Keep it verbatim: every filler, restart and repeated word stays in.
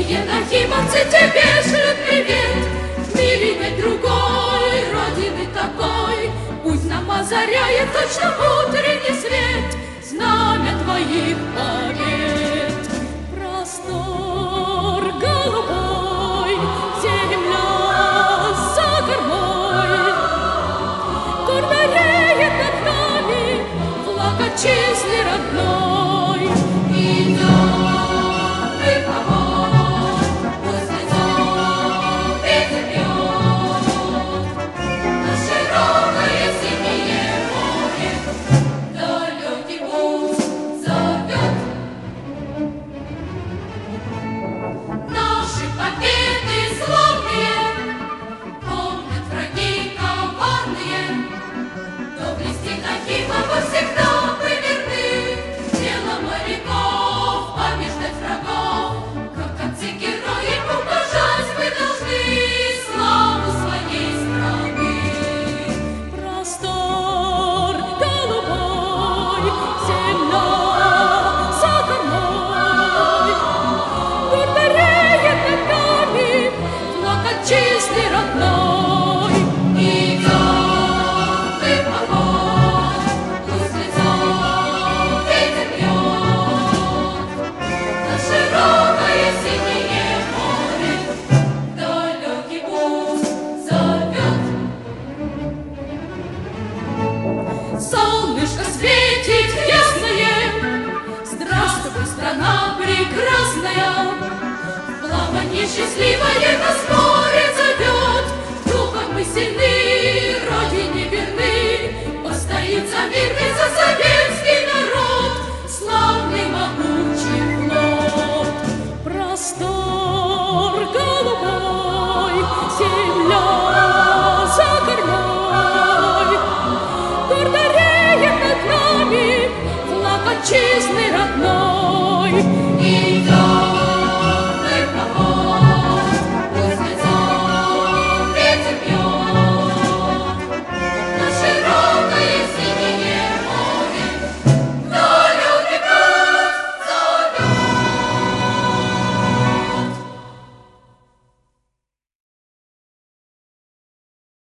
Ефимовцы тебе шлют привет, милей другой, родины такой. Пусть нам озаряет точно утренний свет знамя твоих побед. Простор голубой, земля за кормой, гордо реет над нами флаг отчизны родной. Идем. Солнышко светит ясное, здравствуй, страна прекрасная. Плавание счастливое нас море зовет, духом мы сильны, родине верны. Постоит за мирный, за советский народ, славный могучий флот. Простор голубой, земля за кормой, гордо реет над нами флаг отчизны